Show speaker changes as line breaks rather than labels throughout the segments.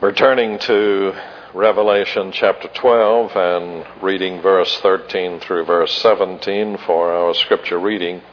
We're turning to Revelation chapter 12 and reading verse 13 through verse 17 for our scripture reading.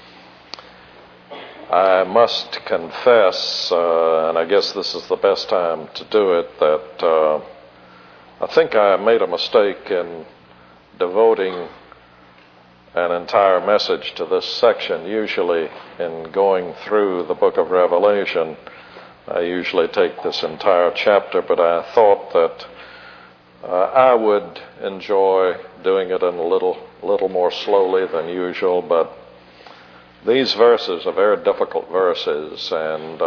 I must confess, and I guess this is the best time to do it, that I think I made a mistake in devoting an entire message to this section. Usually in going through the book of Revelation, I usually take this entire chapter, but I thought that I would enjoy doing it in a little more slowly than usual. But these verses are very difficult verses, and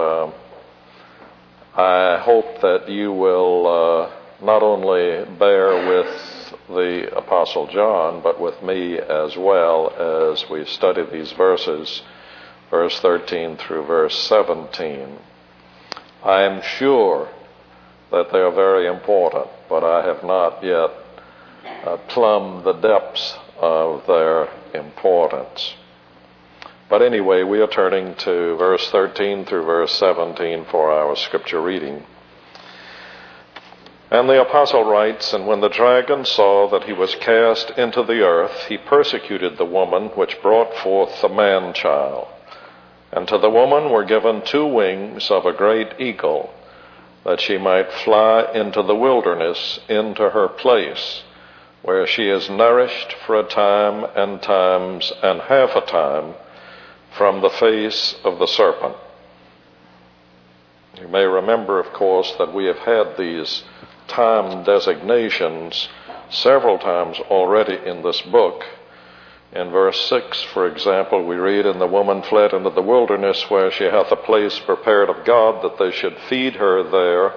I hope that you will not only bear with the Apostle John, but with me as well as we study these verses, verse 13 through verse 17. I am sure that they are very important, but I have not yet plumbed the depths of their importance. But anyway, we are turning to verse 13 through verse 17 for our scripture reading. And the apostle writes, "And when the dragon saw that he was cast into the earth, he persecuted the woman which brought forth the man-child. And to the woman were given 2 wings of a great eagle, that she might fly into the wilderness, into her place, where she is nourished for a time and times and half a time from the face of the serpent." You may remember, of course, that we have had these time designations several times already in this book. In verse 6, for example, we read, "And the woman fled into the wilderness, where she hath a place prepared of God, that they should feed her there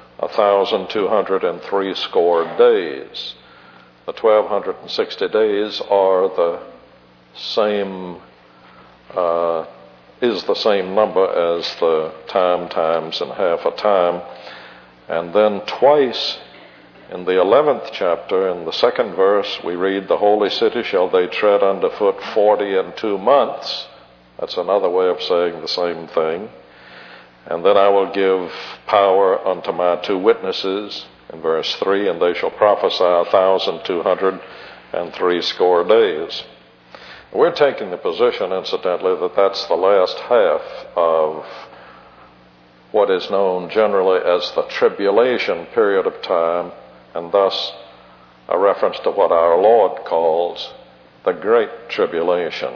1,260 days." The 1,260 days are the same, is the same number as the time, times, and half a time. And then twice in the 11th chapter, in the 2nd verse, we read, "The holy city shall they tread under foot 42 months. That's another way of saying the same thing. "And then I will give power unto my 2 witnesses," in verse 3, "and they shall prophesy 1,260 days." We're taking the position, incidentally, that that's the last half of what is known generally as the tribulation period of time, and thus a reference to what our Lord calls the Great Tribulation.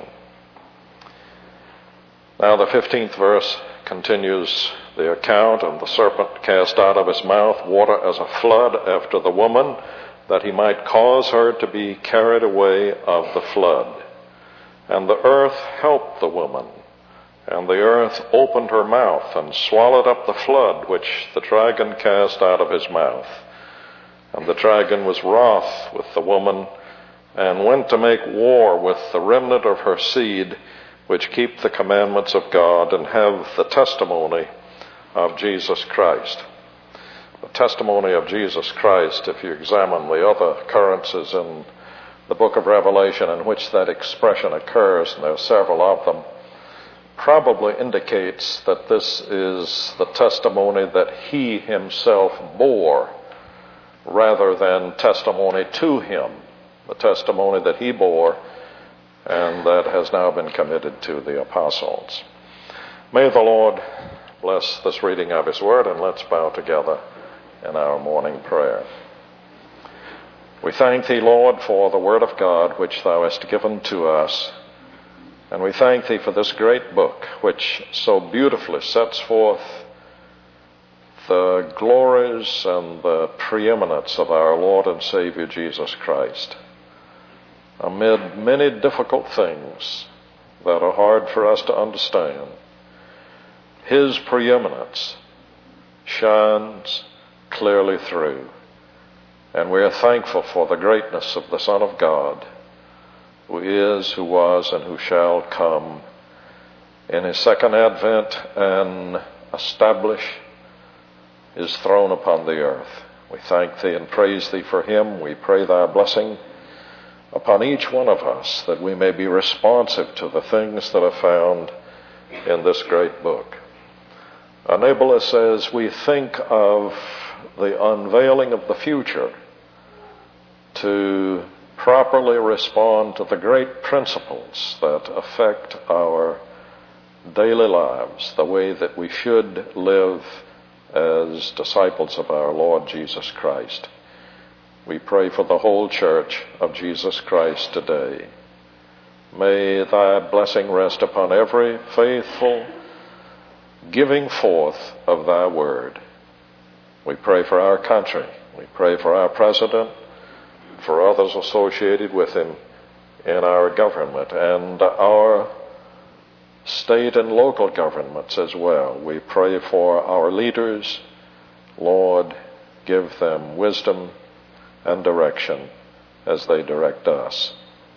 Now the 15th verse continues the account, "And the serpent cast out of his mouth water as a flood after the woman, that he might cause her to be carried away of the flood. And the earth helped the woman, and the earth opened her mouth and swallowed up the flood which the dragon cast out of his mouth. And the dragon was wroth with the woman, and went to make war with the remnant of her seed, which keep the commandments of God and have the testimony of Jesus Christ." The testimony of Jesus Christ, if you examine the other occurrences in the book of Revelation in which that expression occurs, and there are several of them, probably indicates that this is the testimony that he himself bore, rather than testimony to him, the testimony that he bore and that has now been committed to the apostles. May the Lord bless this reading of his word, and let's bow together in our morning prayer. We thank thee, Lord, for the word of God which thou hast given to us, and we thank thee for this great book which so beautifully sets forth the glories and the preeminence of our Lord and Savior Jesus Christ. Amid many difficult things that are hard for us to understand, his preeminence shines clearly through. And we are thankful for the greatness of the Son of God, who is, who was, and who shall come in his second advent and establish his throne upon the earth. We thank thee and praise thee for him. We pray thy blessing upon each one of us, that we may be responsive to the things that are found in this great book. Enable us as we think of the unveiling of the future to properly respond to the great principles that affect our daily lives, the way that we should live as disciples of our Lord Jesus Christ. We pray for the whole church of Jesus Christ today. May thy blessing rest upon every faithful giving forth of thy word. We pray for our country. We pray for our president, for others associated with him in our government, and our state and local governments as well. We pray for our leaders. Lord, give them wisdom and direction as they direct us.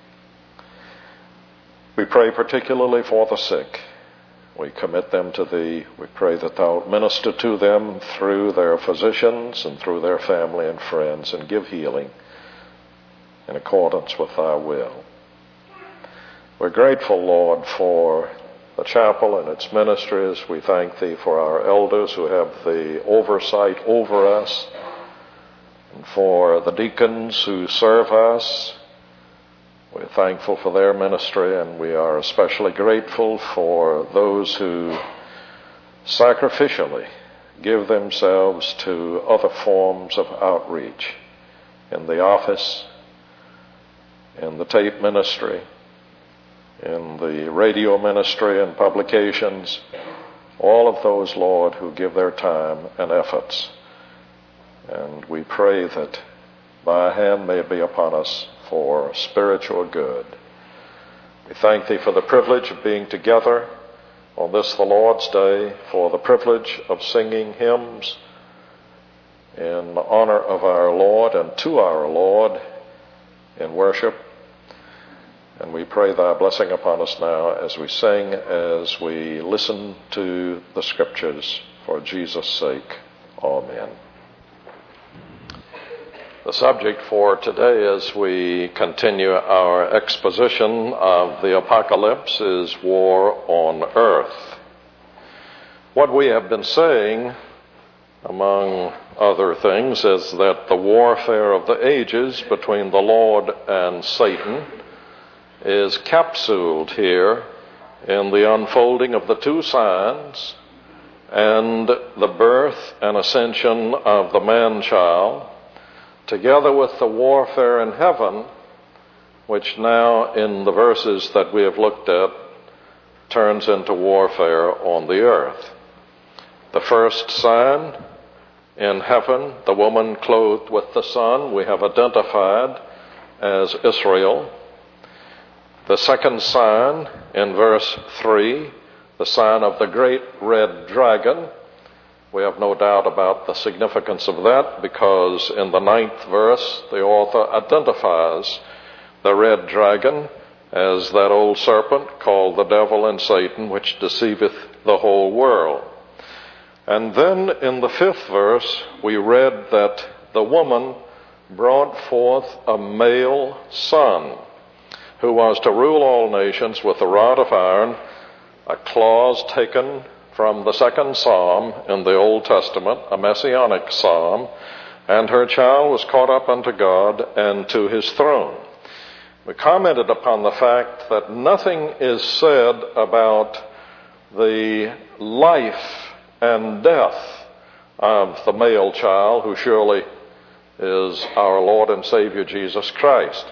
We pray particularly for the sick. We commit them to thee. We pray that thou minister to them through their physicians and through their family and friends, and give healing in accordance with thy will. We're grateful, Lord, for the chapel and its ministries. We thank thee for our elders who have the oversight over us, and for the deacons who serve us. We're thankful for their ministry, and we are especially grateful for those who sacrificially give themselves to other forms of outreach in the office, in the tape ministry, in the radio ministry and publications, all of those, Lord, who give their time and efforts. And we pray that thy hand may be upon us for spiritual good. We thank thee for the privilege of being together on this, the Lord's Day, for the privilege of singing hymns in honor of our Lord and to our Lord in worship. And we pray thy blessing upon us now as we sing, as we listen to the Scriptures for Jesus' sake. Amen. The subject for today as we continue our exposition of the Apocalypse is war on earth. What we have been saying, among other things, is that the warfare of the ages between the Lord and Satan is capsuled here in the unfolding of the two signs and the birth and ascension of the man-child, together with the warfare in heaven, which now in the verses that we have looked at turns into warfare on the earth. The first sign in heaven, the woman clothed with the sun, we have identified as Israel. The second sign in verse 3, the sign of the great red dragon. We have no doubt about the significance of that, because in the 9th verse, the author identifies the red dragon as that old serpent called the devil and Satan, which deceiveth the whole world. And then in the 5th verse, we read that the woman brought forth a male son, who was to rule all nations with a rod of iron, a clause taken from the 2nd Psalm in the Old Testament, a messianic psalm, and her child was caught up unto God and to his throne. We commented upon the fact that nothing is said about the life and death of the male child, who surely is our Lord and Savior Jesus Christ.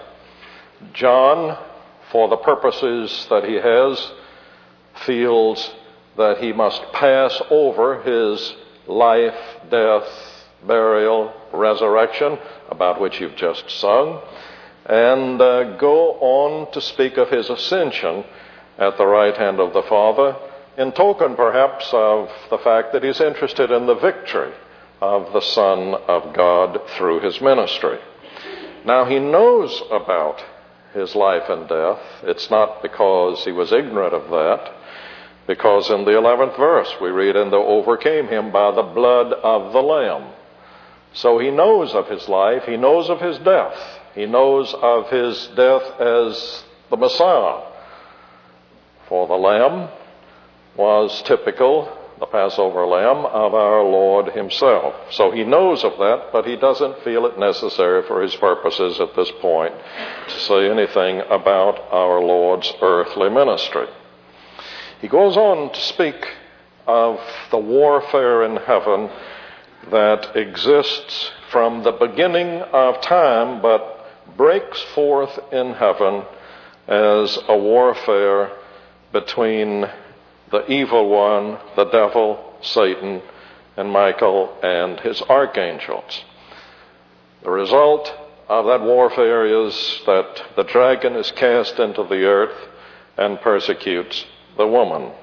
John, for the purposes that he has, feels that he must pass over his life, death, burial, resurrection, about which you've just sung, and go on to speak of his ascension at the right hand of the Father, in token perhaps of the fact that he's interested in the victory of the Son of God through his ministry. Now, he knows about his life and death. It's not because he was ignorant of that, because in the 11th verse we read, and they overcame him by the blood of the Lamb. So he knows of his life, he knows of his death, he knows of his death as the Messiah. For the Lamb was typical the Passover lamb of our Lord himself. So he knows of that, but he doesn't feel it necessary for his purposes at this point to say anything about our Lord's earthly ministry. He goes on to speak of the warfare in heaven that exists from the beginning of time, but breaks forth in heaven as a warfare between the evil one, the devil, Satan, and Michael and his archangels. The result of that warfare is that the dragon is cast into the earth and persecutes the woman.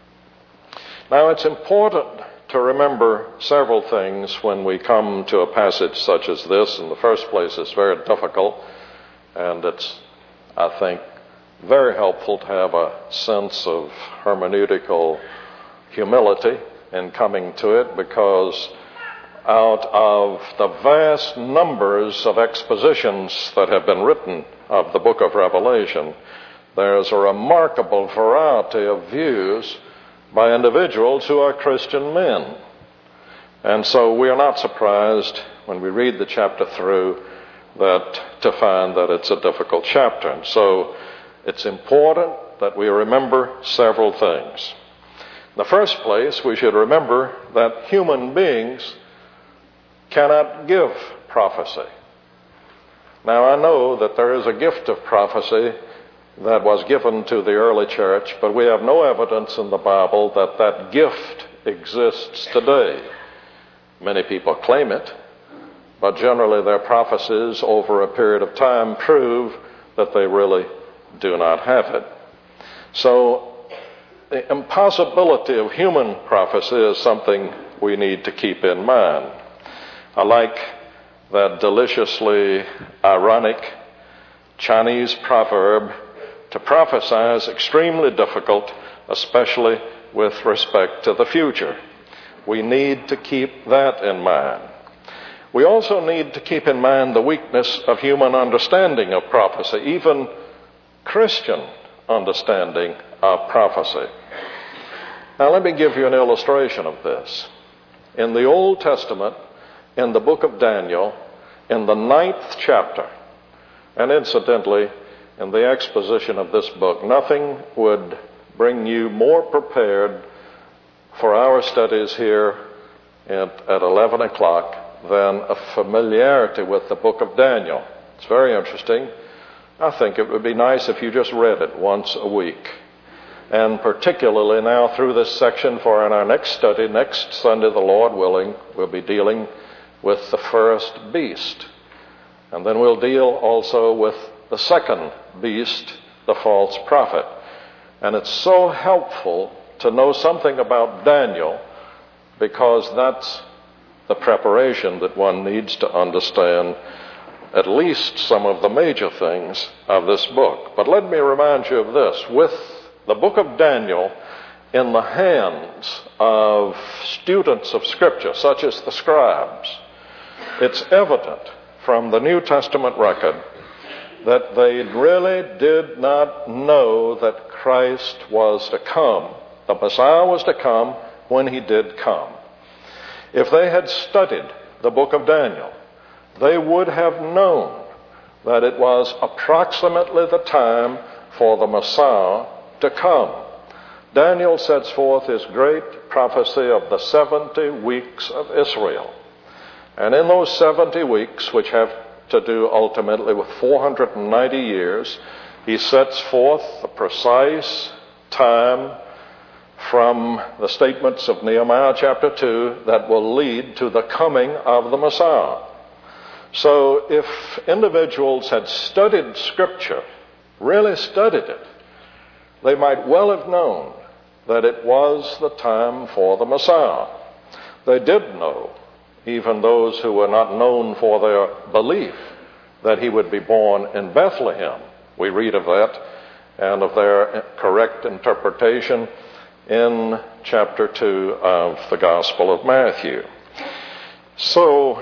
Now, it's important to remember several things when we come to a passage such as this. In the first place, it's very difficult, and it's, I think, very helpful to have a sense of hermeneutical humility in coming to it, because out of the vast numbers of expositions that have been written of the book of Revelation, there's a remarkable variety of views by individuals who are Christian men. And so we are not surprised when we read the chapter through to find that it's a difficult chapter. And so it's important that we remember several things. In the first place, we should remember that human beings cannot give prophecy. Now, I know that there is a gift of prophecy that was given to the early church, but we have no evidence in the Bible that that gift exists today. Many people claim it, but generally their prophecies over a period of time prove that they really do not have it. So the impossibility of human prophecy is something we need to keep in mind. I like that deliciously ironic Chinese proverb, to prophesy is extremely difficult, especially with respect to the future. We need to keep that in mind. We also need to keep in mind the weakness of human understanding of prophecy, even Christian understanding of prophecy. Now, let me give you an illustration of this. In the Old Testament, in the book of Daniel, in the 9th chapter, and incidentally, in the exposition of this book, nothing would bring you more prepared for our studies here at 11 o'clock than a familiarity with the book of Daniel. It's very interesting. I think it would be nice if you just read it once a week. And particularly now through this section, for in our next study, next Sunday, the Lord willing, we'll be dealing with the first beast. And then we'll deal also with the second beast, the false prophet. And it's so helpful to know something about Daniel, because that's the preparation that one needs to understand at least some of the major things of this book. But let me remind you of this. With the book of Daniel in the hands of students of Scripture, such as the scribes, it's evident from the New Testament record that they really did not know that Christ was to come. The Messiah was to come when he did come. If they had studied the book of Daniel, they would have known that it was approximately the time for the Messiah to come. Daniel sets forth his great prophecy of the 70 weeks of Israel. And in those 70 weeks, which have to do ultimately with 490 years, he sets forth the precise time from the statements of Nehemiah chapter 2 that will lead to the coming of the Messiah. So if individuals had studied Scripture, really studied it, they might well have known that it was the time for the Messiah. They did know, even those who were not known for their belief, that he would be born in Bethlehem. We read of that and of their correct interpretation in chapter 2 of the Gospel of Matthew. So,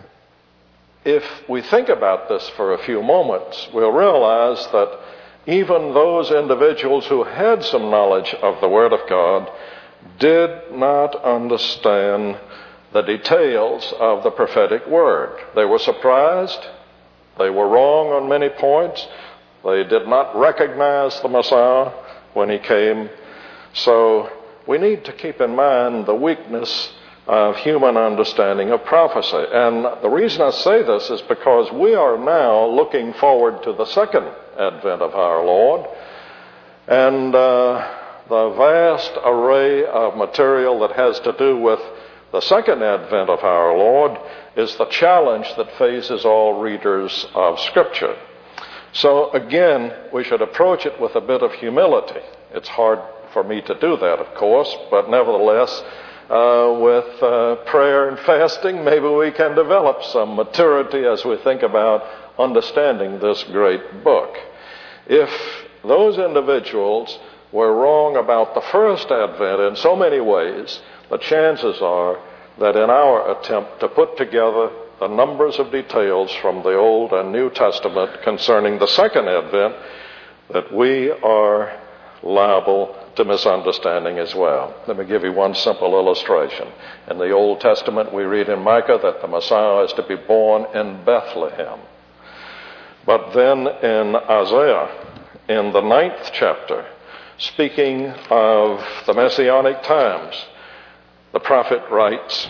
if we think about this for a few moments, we'll realize that even those individuals who had some knowledge of the Word of God did not understand the details of the prophetic word. They were surprised. They were wrong on many points. They did not recognize the Messiah when he came. So we need to keep in mind the weakness of human understanding of prophecy. And the reason I say this is because we are now looking forward to the second advent of our Lord. And the vast array of material that has to do with the second advent of our Lord is the challenge that faces all readers of Scripture. So again, we should approach it with a bit of humility. It's hard for me to do that, of course, but nevertheless, with prayer and fasting, maybe we can develop some maturity as we think about understanding this great book. If those individuals were wrong about the first advent in so many ways, the chances are that in our attempt to put together the numbers of details from the Old and New Testament concerning the second advent, that we are liable to misunderstanding as well. Let me give you one simple illustration. In the Old Testament, we read in Micah that the Messiah is to be born in Bethlehem. But then in Isaiah, in the 9th chapter, speaking of the Messianic times, the prophet writes,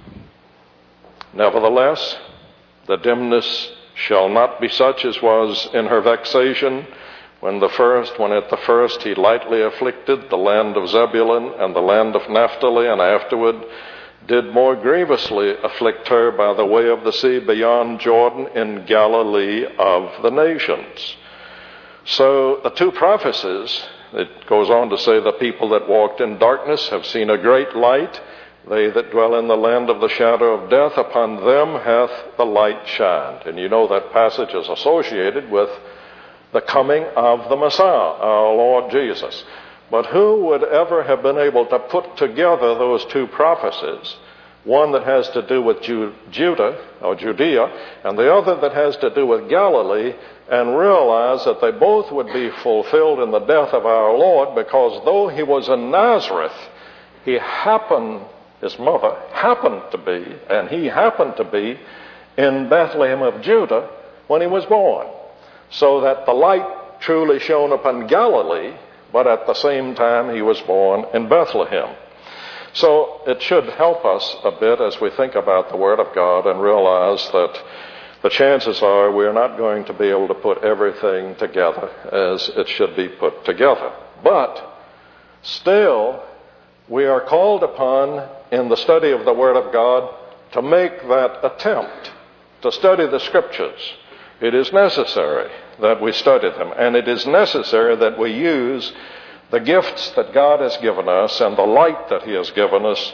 "Nevertheless, the dimness shall not be such as was in her vexation, when at the first he lightly afflicted the land of Zebulun and the land of Naphtali, and afterward did more grievously afflict her by the way of the sea beyond Jordan in Galilee of the nations." So the two prophecies, it goes on to say, the people that walked in darkness have seen a great light. They that dwell in the land of the shadow of death, upon them hath the light shined. And you know that passage is associated with the coming of the Messiah, our Lord Jesus. But who would ever have been able to put together those two prophecies, one that has to do with Judea, and the other that has to do with Galilee, and realize that they both would be fulfilled in the death of our Lord, because though he was in Nazareth, his mother happened to be, and he happened to be in Bethlehem of Judah when he was born. So that the light truly shone upon Galilee, but at the same time he was born in Bethlehem. So it should help us a bit as we think about the Word of God and realize that the chances are we're not going to be able to put everything together as it should be put together. But still, we are called upon in the study of the Word of God to make that attempt to study the Scriptures. It is necessary that we study them, and it is necessary that we use the gifts that God has given us and the light that he has given us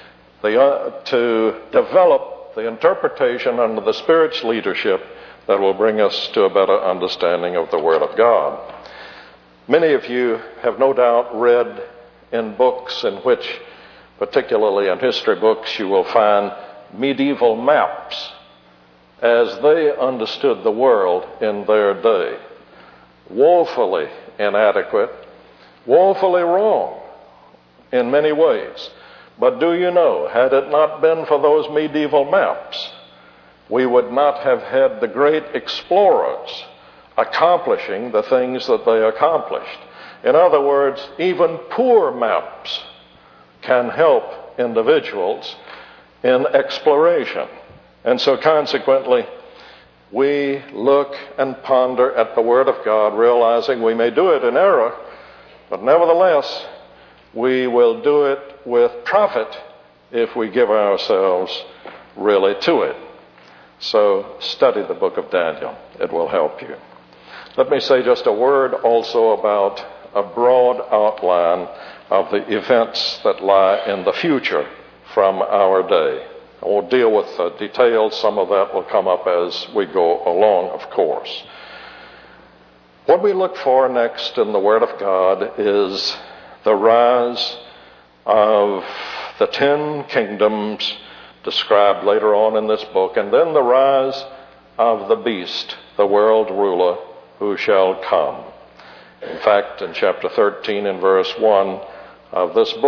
to develop the interpretation under the Spirit's leadership that will bring us to a better understanding of the Word of God. Many of you have no doubt read in books in which, particularly in history books, you will find medieval maps as they understood the world in their day. Woefully inadequate, woefully wrong in many ways. But do you know, had it not been for those medieval maps, we would not have had the great explorers accomplishing the things that they accomplished. In other words, even poor maps can help individuals in exploration. And so consequently, we look and ponder at the Word of God, realizing we may do it in error, but nevertheless, we will do it with profit if we give ourselves really to it. So study the book of Daniel. It will help you. Let me say just a word also about a broad outline of the events that lie in the future from our day. We'll deal with the details. Some of that will come up as we go along, of course. What we look for next in the Word of God is the rise of the 10 kingdoms described later on in this book, and then the rise of the beast, the world ruler, who shall come. In fact, in chapter 13 and verse 1 of this book,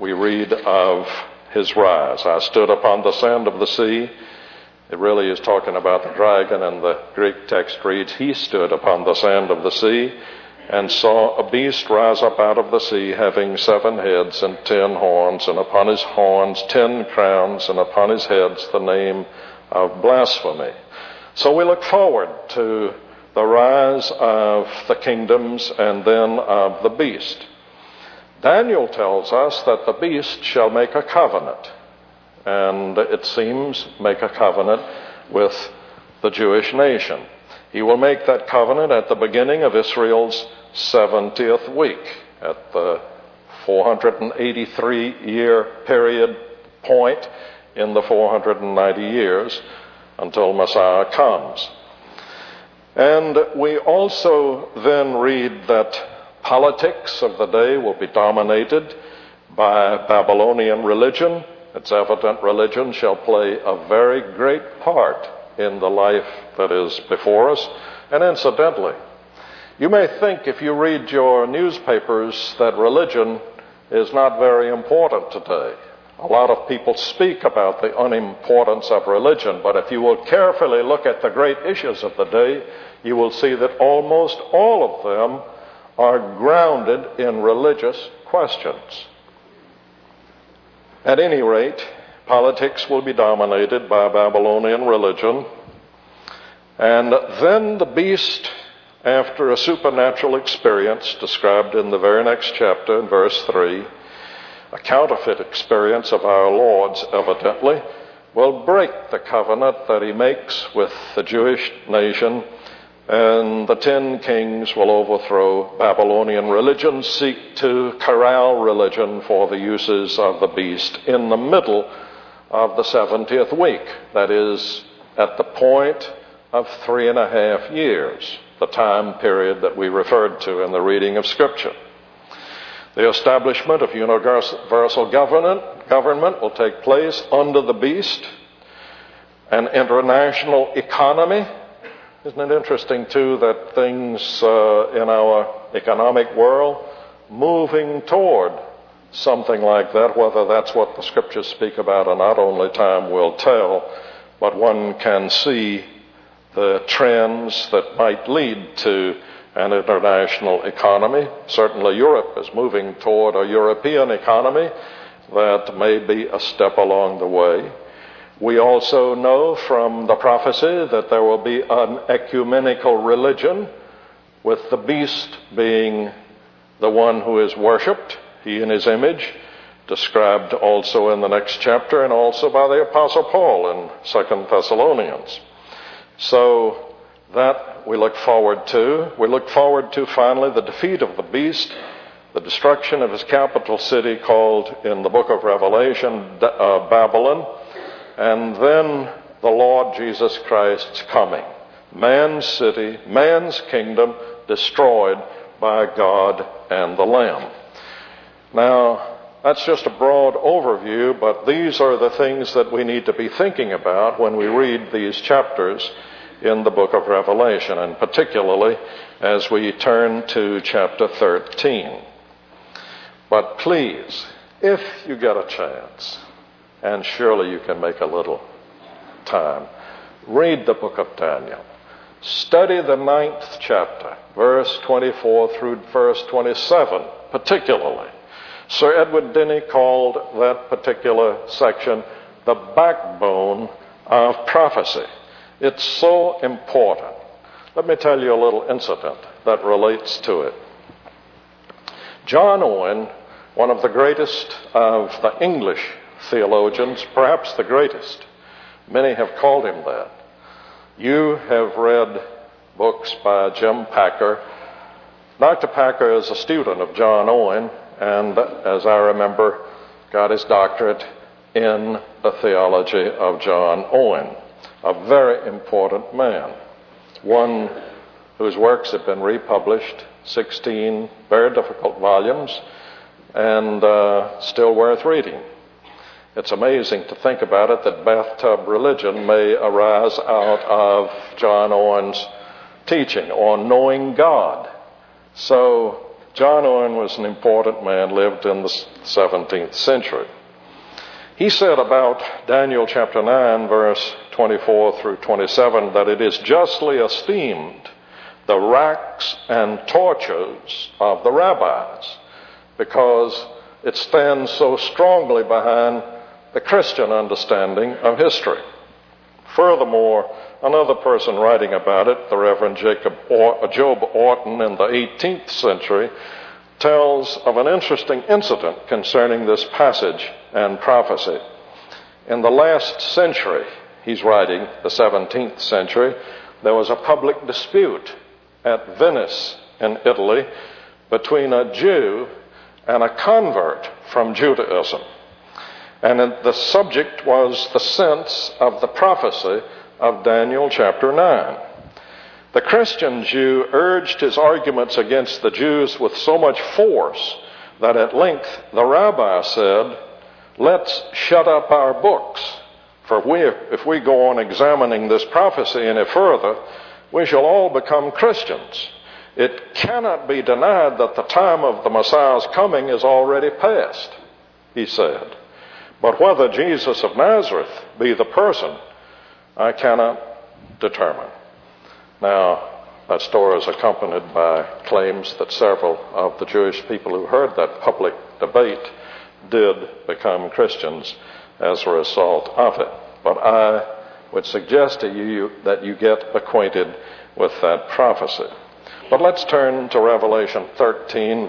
we read of his rise. I stood upon the sand of the sea. It really is talking about the dragon, and the Greek text reads, he stood upon the sand of the sea and saw a beast rise up out of the sea, having 7 heads and 10 horns, and upon his horns 10 crowns, and upon his heads the name of blasphemy. So we look forward to the rise of the kingdoms and then of the beast. Daniel tells us that the beast shall make a covenant, and it seems make a covenant with the Jewish nation. He will make that covenant at the beginning of Israel's 70th week, at the 483-year period point in the 490 years until Messiah comes. And we also then read that politics of the day will be dominated by Babylonian religion. It's evident religion shall play a very great part in the life that is before us. And incidentally, you may think if you read your newspapers that religion is not very important today. A lot of people speak about the unimportance of religion, but if you will carefully look at the great issues of the day, you will see that almost all of them are grounded in religious questions. At any rate, politics will be dominated by Babylonian religion, and then the beast, after a supernatural experience described in the very next chapter in verse 3, a counterfeit experience of our Lord's evidently, will break the covenant that he makes with the Jewish nation, and the 10 kings will overthrow Babylonian religion, seek to corral religion for the uses of the beast in the middle of the 70th week. That is, at the point of 3.5 years, the time period that we referred to in the reading of Scripture. The establishment of universal government will take place under the beast. An international economy. Isn't it interesting, too, that things in our economic world moving toward something like that, whether that's what the Scriptures speak about or not, only time will tell, but one can see the trends that might lead to an international economy. Certainly Europe is moving toward a European economy. That may be a step along the way. We also know from the prophecy that there will be an ecumenical religion, with the beast being the one who is worshipped, he in his image, described also in the next chapter and also by the Apostle Paul in 2 Thessalonians. So that we look forward to. We look forward to, finally, the defeat of the beast, the destruction of his capital city called in the book of Revelation Babylon, and then the Lord Jesus Christ's coming. Man's city, man's kingdom destroyed by God and the Lamb. Now, that's just a broad overview, but these are the things that we need to be thinking about when we read these chapters in the book of Revelation, and particularly as we turn to chapter 13. But please, if you get a chance, and surely you can make a little time, read the book of Daniel. Study the 9th chapter, verse 24 through verse 27, particularly. Sir Edward Denny called that particular section the backbone of prophecy. It's so important. Let me tell you a little incident that relates to it. John Owen, one of the greatest of the English theologians, perhaps the greatest. Many have called him that. You have read books by Jim Packer. Dr. Packer is a student of John Owen, and as I remember, got his doctorate in the theology of John Owen. A very important man. One whose works have been republished, 16 very difficult volumes, and still worth reading. It's amazing to think about it that bathtub religion may arise out of John Owen's teaching on knowing God. So John Owen was an important man, lived in the 17th century. He said about Daniel chapter 9, verse 24 through 27, that it is justly esteemed the racks and tortures of the rabbis, because it stands so strongly behind the Christian understanding of history. Furthermore, another person writing about it, the Reverend Job Orton in the 18th century, tells of an interesting incident concerning this passage and prophecy. In the last century, he's writing, the 17th century, there was a public dispute at Venice in Italy between a Jew and a convert from Judaism. And the subject was the sense of the prophecy of Daniel chapter 9. The Christian Jew urged his arguments against the Jews with so much force that at length the rabbi said, "Let's shut up our books, for if we go on examining this prophecy any further, we shall all become Christians. It cannot be denied that the time of the Messiah's coming is already past," he said. "But whether Jesus of Nazareth be the person, I cannot determine." Now, that story is accompanied by claims that several of the Jewish people who heard that public debate did become Christians as a result of it. But I would suggest to you that you get acquainted with that prophecy. But let's turn to Revelation 13,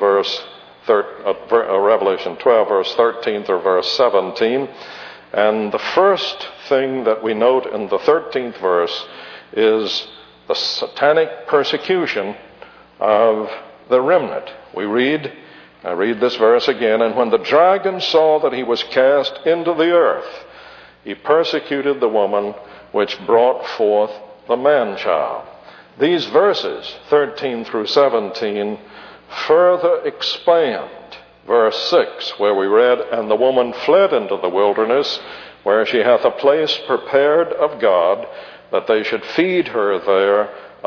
Revelation 12, verse 13 through verse 17. And the first thing that we note in the 13th verse is the satanic persecution of the remnant. I read this verse again, "And when the dragon saw that he was cast into the earth, he persecuted the woman which brought forth the man-child." These verses, 13 through 17, further expand verse 6, where we read, "And the woman fled into the wilderness, where she hath a place prepared of God, that they should feed her there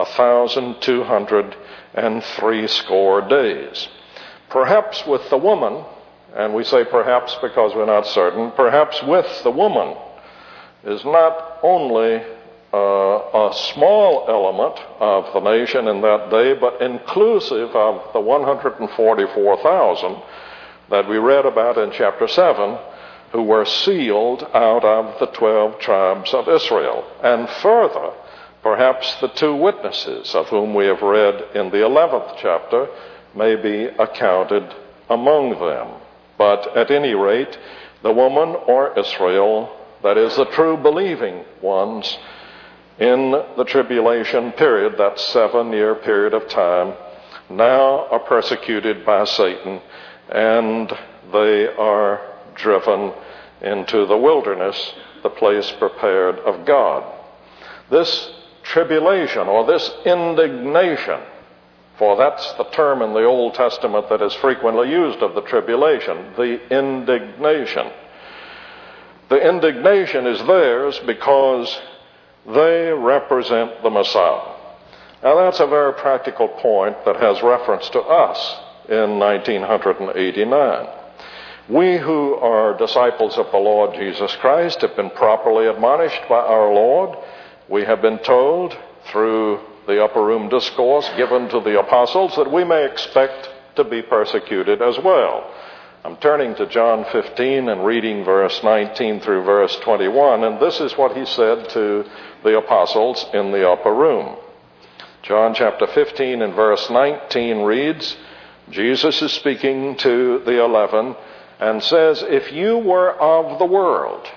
1,260 days." Perhaps with the woman, and we say perhaps because we're not certain, perhaps with the woman is not only a small element of the nation in that day, but inclusive of the 144,000 that we read about in chapter 7, who were sealed out of the 12 tribes of Israel. And further, perhaps the 2 witnesses of whom we have read in the 11th chapter may be accounted among them. But at any rate, the woman or Israel, that is the true believing ones, in the tribulation period, that 7-year period of time, now are persecuted by Satan, and they are driven into the wilderness, the place prepared of God. This tribulation, or this indignation, for that's the term in the Old Testament that is frequently used of the tribulation, the indignation. The indignation is theirs because they represent the Messiah. Now that's a very practical point that has reference to us in 1989. We who are disciples of the Lord Jesus Christ have been properly admonished by our Lord. We have been told through the upper room discourse given to the apostles that we may expect to be persecuted as well. I'm turning to John 15 and reading verse 19 through verse 21, and this is what he said to the apostles in the upper room. John chapter 15 and verse 19 reads, Jesus is speaking to the 11 and says, "If you were of the world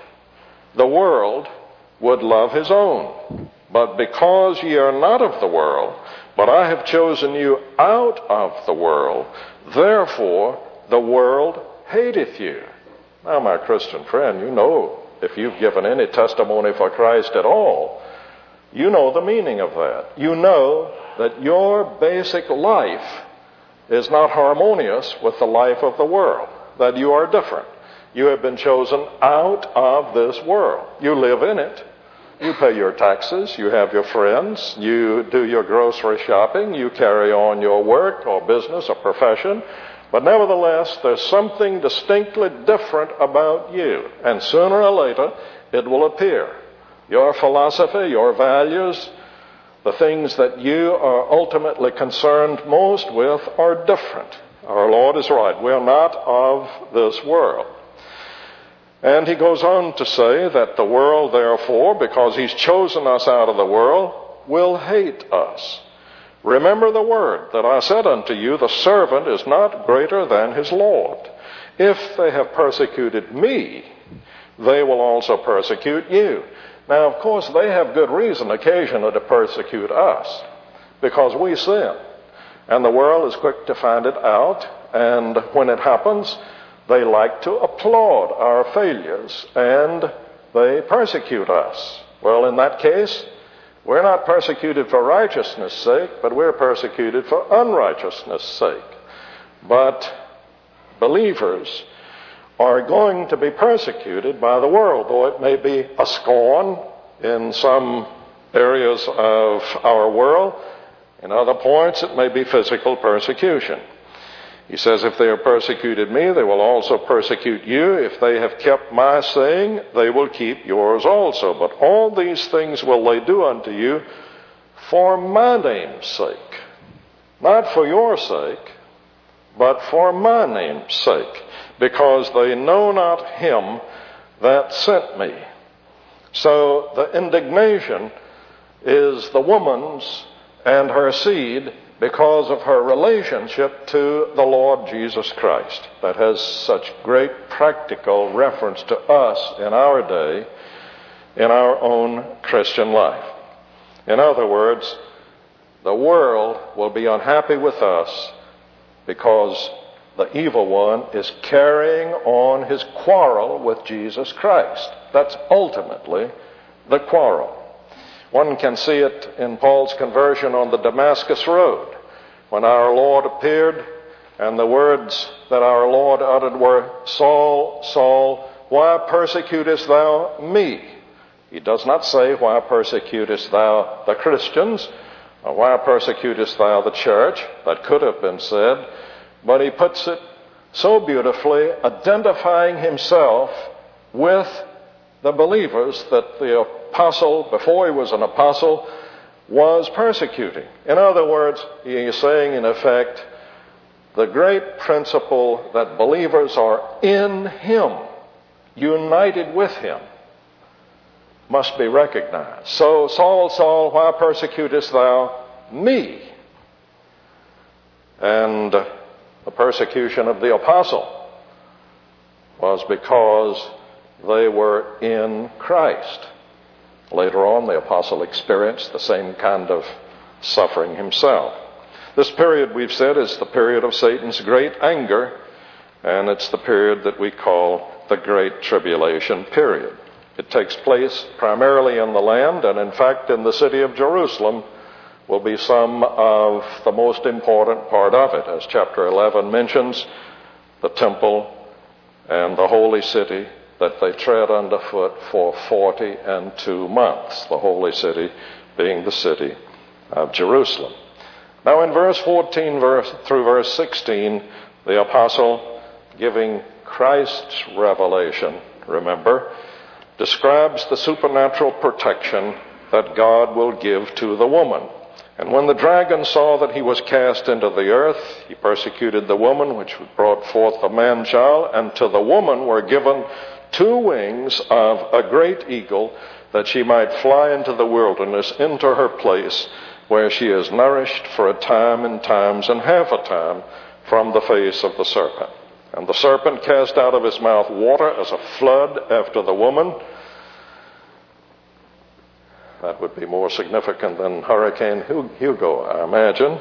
would love his own. But because ye are not of the world, but I have chosen you out of the world, therefore the world hateth you." Now, my Christian friend, you know, if you've given any testimony for Christ at all, you know the meaning of that. You know that your basic life is not harmonious with the life of the world, that you are different. You have been chosen out of this world. You live in it, You pay your taxes, you have your friends, you do your grocery shopping, you carry on your work or business or profession, but nevertheless, there's something distinctly different about you, and sooner or later, it will appear. Your philosophy, your values, the things that you are ultimately concerned most with are different. Our Lord is right. We're not of this world. And he goes on to say that the world, therefore, because he's chosen us out of the world, will hate us. Remember the word that I said unto you, the servant is not greater than his Lord. If they have persecuted me, they will also persecute you. Now, of course, they have good reason occasionally to persecute us because we sin. And the world is quick to find it out. And when it happens, they like to applaud our failures and they persecute us. Well, in that case, we're not persecuted for righteousness' sake, but we're persecuted for unrighteousness' sake. But believers are going to be persecuted by the world, though it may be a scorn in some areas of our world. In other points, it may be physical persecution. He says, if they have persecuted me, they will also persecute you. If they have kept my saying, they will keep yours also. But all these things will they do unto you for my name's sake. Not for your sake, but for my name's sake, because they know not him that sent me. So the indignation is the woman's and her seed because of her relationship to the Lord Jesus Christ. That has such great practical reference to us in our day, in our own Christian life. In other words, the world will be unhappy with us because the evil one is carrying on his quarrel with Jesus Christ. That's ultimately the quarrel. One can see it in Paul's conversion on the Damascus Road, when our Lord appeared and the words that our Lord uttered were, Saul, Saul, why persecutest thou me? He does not say, why persecutest thou the Christians? Or why persecutest thou the church? That could have been said. But he puts it so beautifully, identifying himself with the believers that the apostle, before he was an apostle, was persecuting. In other words, he is saying, in effect, the great principle that believers are in him, united with him, must be recognized. So, Saul, Saul, why persecutest thou me? And the persecution of the apostle was because they were in Christ. Later on, the apostle experienced the same kind of suffering himself. This period, we've said, is the period of Satan's great anger, and it's the period that we call the Great Tribulation period. It takes place primarily in the land, and in fact in the city of Jerusalem will be some of the most important part of it. As chapter 11 mentions, the temple and the holy city that they tread underfoot for 42 months, the holy city being the city of Jerusalem. Now in verse 14 through verse 16, the apostle, giving Christ's revelation, remember, describes the supernatural protection that God will give to the woman. And when the dragon saw that he was cast into the earth, he persecuted the woman which brought forth the man-child, and to the woman were given 2 wings of a great eagle, that she might fly into the wilderness, into her place, where she is nourished for a time and times and half a time from the face of the serpent. And the serpent cast out of his mouth water as a flood after the woman. That would be more significant than Hurricane Hugo, I imagine.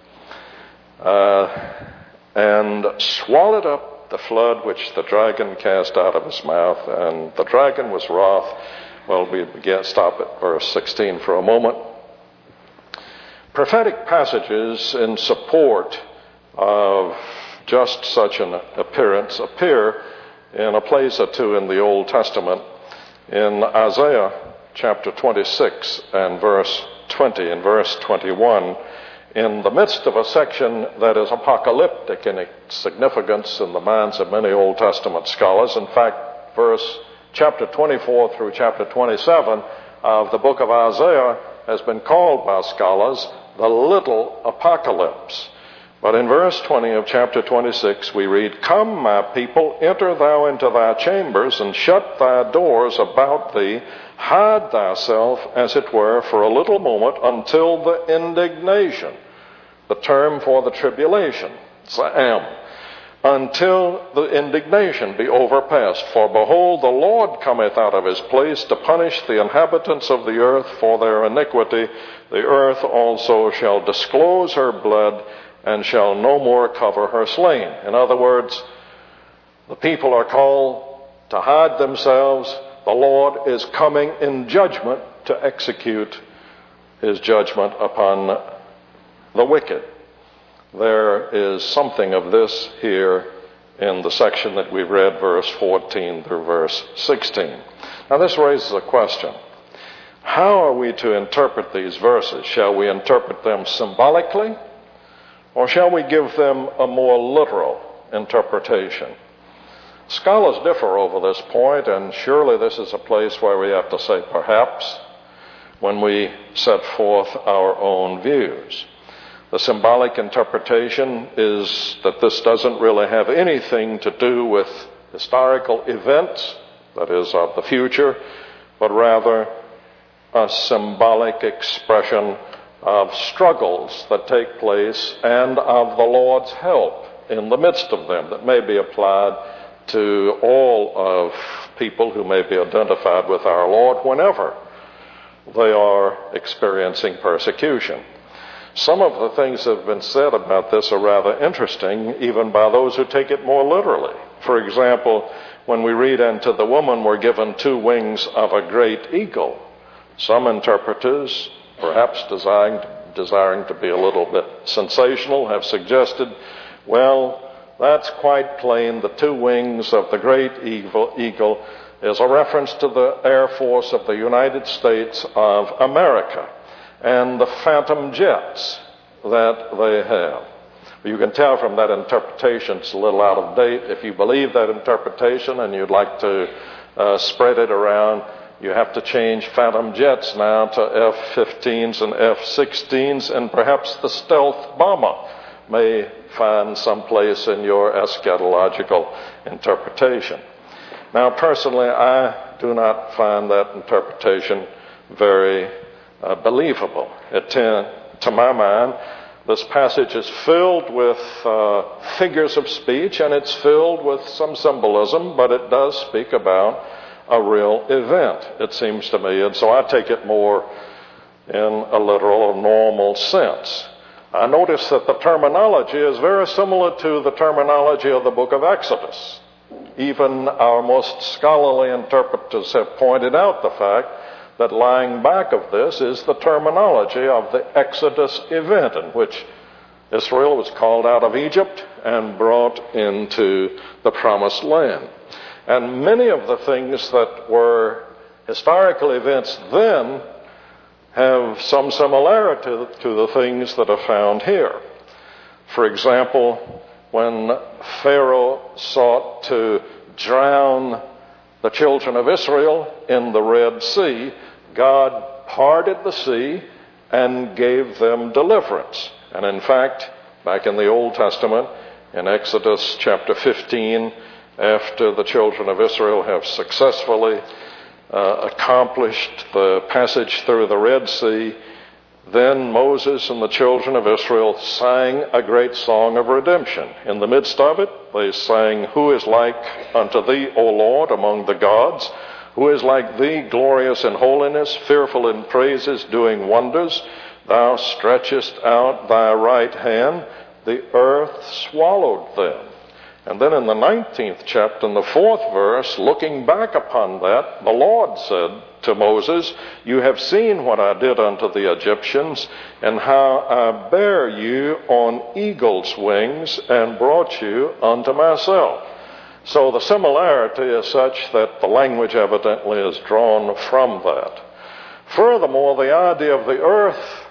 And swallowed up the flood which the dragon cast out of his mouth. And the dragon was wroth. Well, we stop at verse 16 for a moment. Prophetic passages in support of just such an appearance appear in a place or two in the Old Testament. In Isaiah chapter 26 and verse 20 and verse 21 in the midst of a section that is apocalyptic in its significance in the minds of many Old Testament scholars. In fact, chapter 24 through chapter 27 of the book of Isaiah has been called by scholars the little apocalypse. But in verse 20 of chapter 26 we read, "Come, my people, enter thou into thy chambers, and shut thy doors about thee. Hide thyself, as it were, for a little moment, until the indignation." The term for the tribulation, Za'am. "Until the indignation be overpast. For behold, the Lord cometh out of his place to punish the inhabitants of the earth for their iniquity. The earth also shall disclose her blood, and shall no more cover her slain." In other words, the people are called to hide themselves. The Lord is coming in judgment to execute his judgment upon the wicked. There is something of this here in the section that we read, verse 14 through verse 16. Now this raises a question. How are we to interpret these verses? Shall we interpret them symbolically, or shall we give them a more literal interpretation? Scholars differ over this point, and surely this is a place where we have to say perhaps when we set forth our own views. The symbolic interpretation is that this doesn't really have anything to do with historical events, that is, of the future, but rather a symbolic expression of struggles that take place and of the Lord's help in the midst of them that may be applied to all of people who may be identified with our Lord whenever they are experiencing persecution. Some of the things that have been said about this are rather interesting, even by those who take it more literally. For example, when we read, "And to the woman were given 2 wings of a great eagle," some interpreters, perhaps desiring to be a little bit sensational, have suggested, well, that's quite plain. The 2 wings of the great eagle is a reference to the Air Force of the United States of America and the Phantom jets that they have. You can tell from that interpretation it's a little out of date. If you believe that interpretation and you'd like to spread it around, you have to change Phantom jets now to F-15s and F-16s, and perhaps the stealth bomber may find some place in your eschatological interpretation. Now, personally, I do not find that interpretation very believable. To my mind, this passage is filled with figures of speech, and it's filled with some symbolism, but it does speak about a real event, it seems to me. And so I take it more in a literal or normal sense. I notice that the terminology is very similar to the terminology of the book of Exodus. Even our most scholarly interpreters have pointed out the fact that lying back of this is the terminology of the Exodus event in which Israel was called out of Egypt and brought into the Promised Land. And many of the things that were historical events then have some similarity to the things that are found here. For example, when Pharaoh sought to drown the children of Israel in the Red Sea, God parted the sea and gave them deliverance. And in fact, back in the Old Testament, in Exodus chapter 15, after the children of Israel have successfully accomplished the passage through the Red Sea, then Moses and the children of Israel sang a great song of redemption. In the midst of it, they sang, "Who is like unto thee, O Lord, among the gods? Who is like thee, glorious in holiness, fearful in praises, doing wonders? Thou stretchest out thy right hand, the earth swallowed them." And then in the 19th chapter, in the 4th verse, looking back upon that, the Lord said to Moses, "You have seen what I did unto the Egyptians, and how I bare you on eagle's wings and brought you unto myself." So the similarity is such that the language evidently is drawn from that. furthermore, the idea of the earth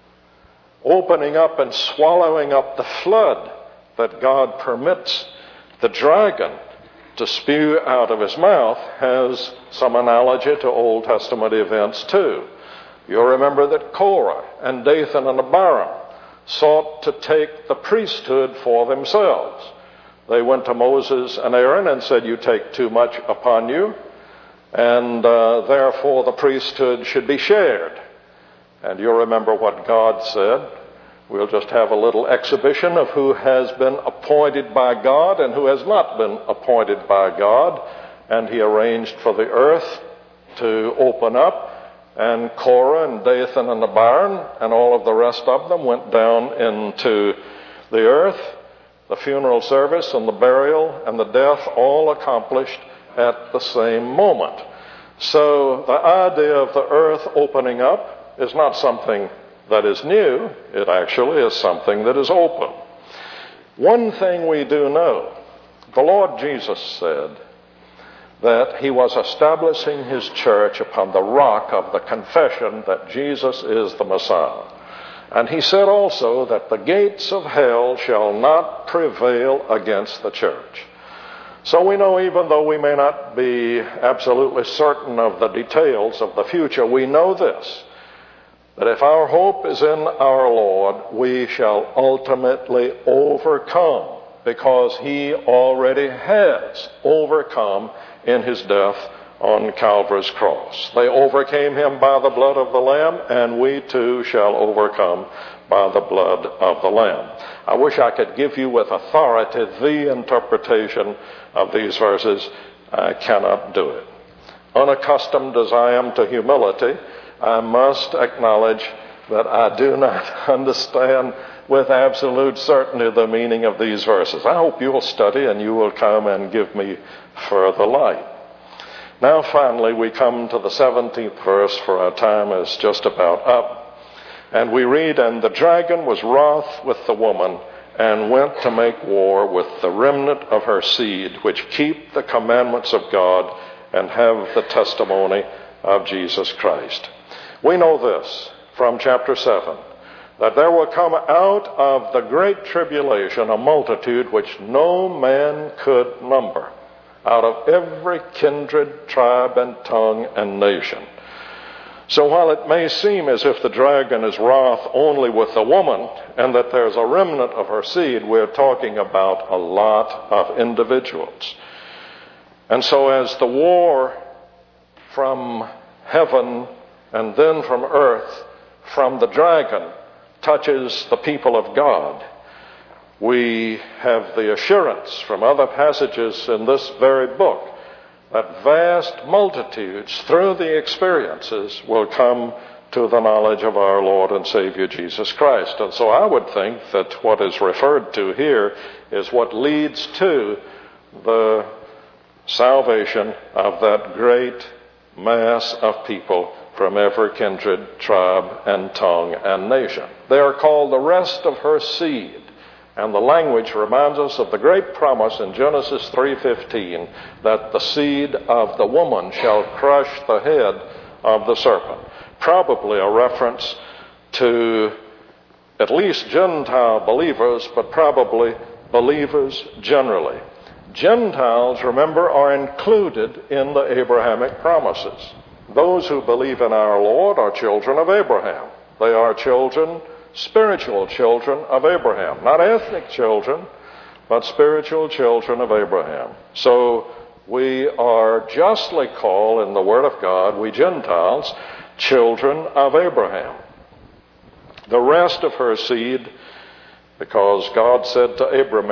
opening up and swallowing up the flood that God permits the dragon to spew out of his mouth has some analogy to Old Testament events too. You'll remember that Korah and Dathan and Abiram sought to take the priesthood for themselves. They went to Moses and Aaron and said, "You take too much upon you, and therefore the priesthood should be shared." And you'll remember what God said. We'll just have a little exhibition of who has been appointed by God and who has not been appointed by God. And he arranged for the earth to open up, and Korah and Dathan and Abiram and all of the rest of them went down into the earth. The funeral service and the burial and the death all accomplished at the same moment. So the idea of the earth opening up is not something that is new. It actually is something that is open. One thing we do know, the Lord Jesus said that he was establishing his church upon the rock of the confession that Jesus is the Messiah. And he said also that the gates of hell shall not prevail against the church. So we know, even though we may not be absolutely certain of the details of the future, we know this, that if our hope is in our Lord, we shall ultimately overcome, because he already has overcome in his death on Calvary's cross. They overcame him by the blood of the Lamb, and we too shall overcome by the blood of the Lamb. I wish I could give you with authority the interpretation of these verses. I cannot do it. Unaccustomed as I am to humility, I must acknowledge that I do not understand with absolute certainty the meaning of these verses. I hope you will study and you will come and give me further light. Now finally we come to the 17th verse, for our time is just about up. And we read, "And the dragon was wroth with the woman, and went to make war with the remnant of her seed, which keep the commandments of God and have the testimony of Jesus Christ." We know this from chapter 7, that there will come out of the great tribulation a multitude which no man could number, out of every kindred, tribe, and tongue, and nation. So while it may seem as if the dragon is wroth only with the woman, and that there's a remnant of her seed, we're talking about a lot of individuals. And so as the war from heaven and then from earth, from the dragon, touches the people of God, we have the assurance from other passages in this very book that vast multitudes through the experiences will come to the knowledge of our Lord and Savior Jesus Christ. And so I would think that what is referred to here is what leads to the salvation of that great mass of people from every kindred, tribe, and tongue, and nation. They are called the rest of her seed. And the language reminds us of the great promise in Genesis 3:15 that the seed of the woman shall crush the head of the serpent. Probably a reference to at least Gentile believers, but probably believers generally. Gentiles, remember, are included in the Abrahamic promises. Those who believe in our Lord are children of Abraham. They are children, spiritual children of Abraham. Not ethnic children, but spiritual children of Abraham. So we are justly called in the Word of God, we Gentiles, children of Abraham. The rest of her seed, because God said to Abram,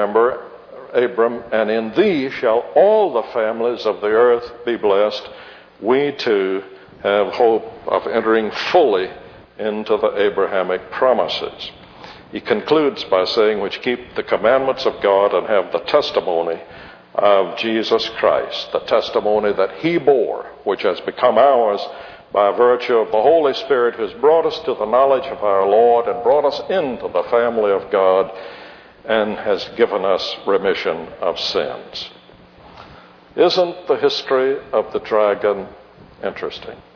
"And in thee shall all the families of the earth be blessed," we too have hope of entering fully into the Abrahamic promises. He concludes by saying, "Which keep the commandments of God and have the testimony of Jesus Christ," the testimony that he bore, which has become ours by virtue of the Holy Spirit, who has brought us to the knowledge of our Lord and brought us into the family of God and has given us remission of sins. Isn't the history of the dragon interesting?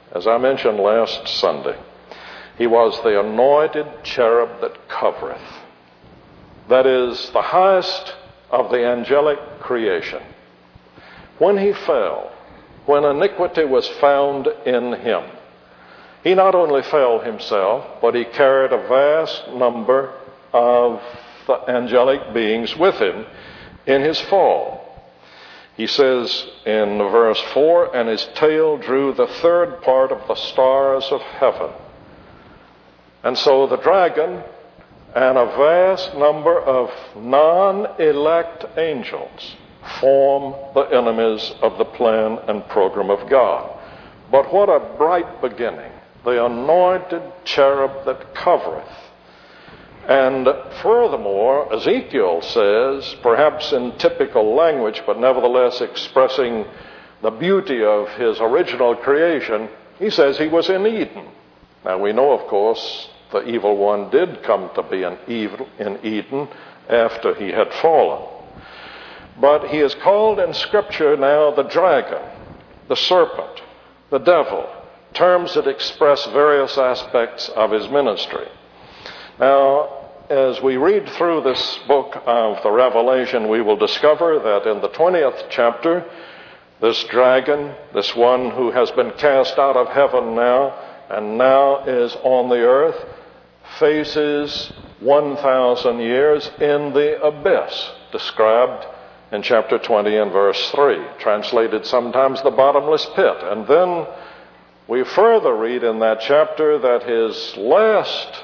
as I mentioned last Sunday, he was the anointed cherub that covereth. That is the highest of the angelic creation. When he fell, when iniquity was found in him, he not only fell himself, but he carried a vast number of the angelic beings with him in his fall. He says in verse 4, and his tail drew the third part of the stars of heaven. And so the dragon and a vast number of non-elect angels form the enemies of the plan and program of God. But what a bright beginning. The anointed cherub that covereth. And furthermore, Ezekiel says, perhaps in typical language, but nevertheless expressing the beauty of his original creation, he says he was in Eden. Now we know, of course, the evil one did come to be in Eden after he had fallen. But he is called in Scripture now the dragon, the serpent, the devil, terms that express various aspects of his ministry. Now, as we read through this book of the Revelation, we will discover that in the 20th chapter, this dragon, this one who has been cast out of heaven now, and now is on the earth, faces 1,000 years in the abyss, described in chapter 20 and verse 3, translated sometimes the bottomless pit. And then we further read in that chapter that his last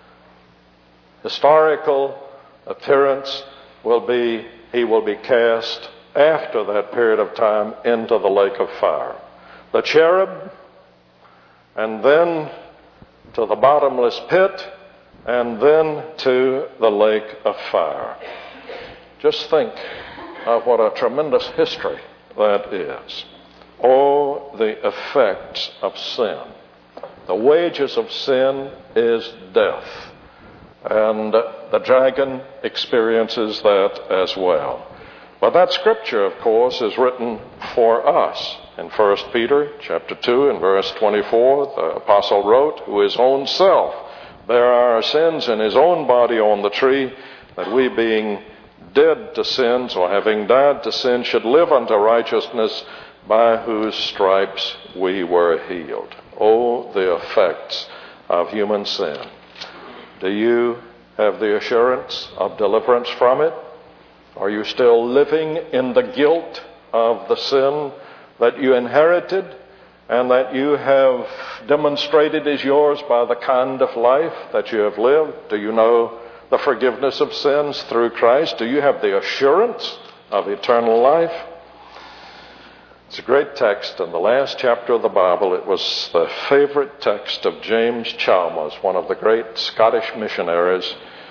historical appearance will be, he will be cast after that period of time into the lake of fire. The cherub, and then to the bottomless pit, and then to the lake of fire. Just think of what a tremendous history that is. Oh, the effects of sin. The wages of sin is death. And the dragon experiences that as well. But that scripture, of course, is written for us. In 1 Peter chapter 2 and verse 24, the apostle wrote, who his own self bare our sins in his own body on the tree, that we being dead to sins, or having died to sin, should live unto righteousness, by whose stripes we were healed. Oh, the effects of human sin. Do you have the assurance of deliverance from it? Are you still living in the guilt of the sin that you inherited and that you have demonstrated is yours by the kind of life that you have lived? Do you know the forgiveness of sins through Christ? Do you have the assurance of eternal life? It's a great text in the last chapter of the Bible. It was the favorite text of James Chalmers, one of the great Scottish missionary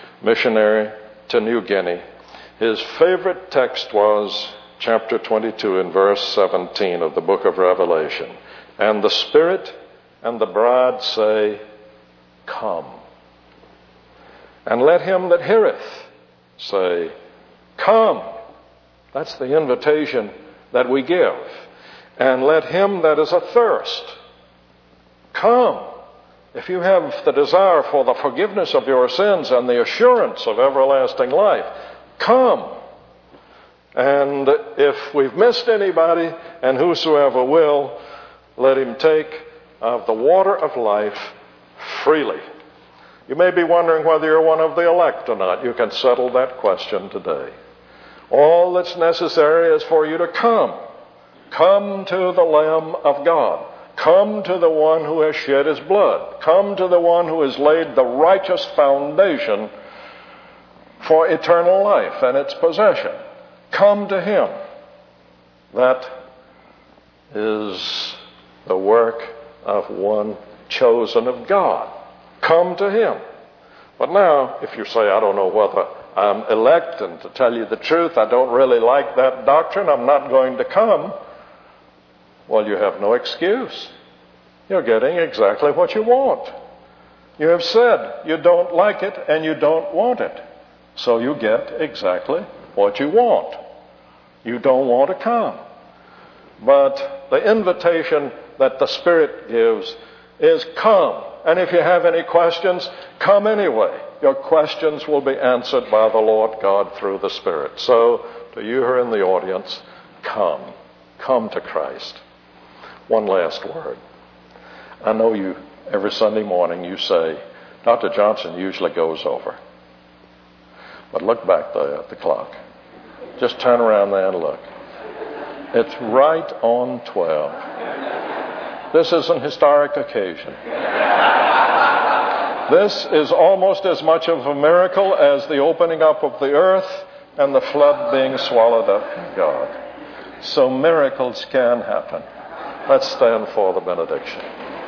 to New Guinea. His favorite text was chapter 22 and verse 17 of the book of Revelation. And the Spirit and the bride say, Come. And let him that heareth say, Come. That's the invitation that we give. And let him that is athirst come. If you have the desire for the forgiveness of your sins and the assurance of everlasting life, come. And if we've missed anybody, and whosoever will, let him take of the water of life freely. You may be wondering whether you're one of the elect or not. You can settle that question today. All that's necessary is for you to come. Come to the Lamb of God. Come to the one who has shed his blood. Come to the one who has laid the righteous foundation for eternal life and its possession. Come to him. That is the work of one chosen of God. Come to him. But now, if you say, I don't know whether I'm elect, and to tell you the truth, I don't really like that doctrine, I'm not going to come. Well, you have no excuse. You're getting exactly what you want. You have said you don't like it and you don't want it. So you get exactly what you want. You don't want to come. But the invitation that the Spirit gives is come. And if you have any questions, come anyway. Your questions will be answered by the Lord God through the Spirit. So, to you who are in the audience, come. Come to Christ. One last word. I know you, every Sunday morning, you say, Dr. Johnson usually goes over. But look back there at the clock. Just turn around there and look. It's right on 12. This is an historic occasion. This is almost as much of a miracle as the opening up of the earth and the flood being swallowed up in God. So miracles can happen. Let's stand for the benediction.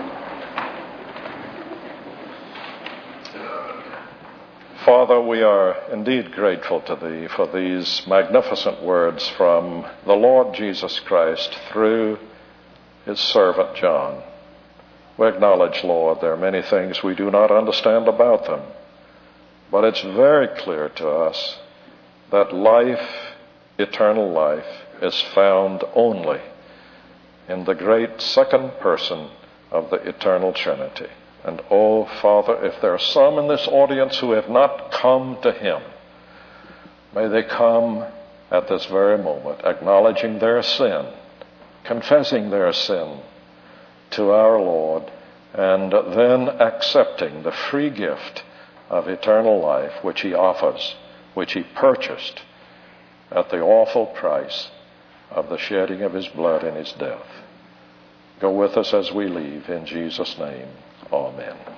Father, we are indeed grateful to Thee for these magnificent words from the Lord Jesus Christ through His servant John. We acknowledge, Lord, there are many things we do not understand about them, but it's very clear to us that life, eternal life, is found only in the great second person of the eternal Trinity. And oh, Father, if there are some in this audience who have not come to Him, may they come at this very moment, acknowledging their sin, confessing their sin to our Lord, and then accepting the free gift of eternal life which He offers, which He purchased at the awful price of the shedding of His blood in His death. Go with us as we leave, in Jesus' name. Amen.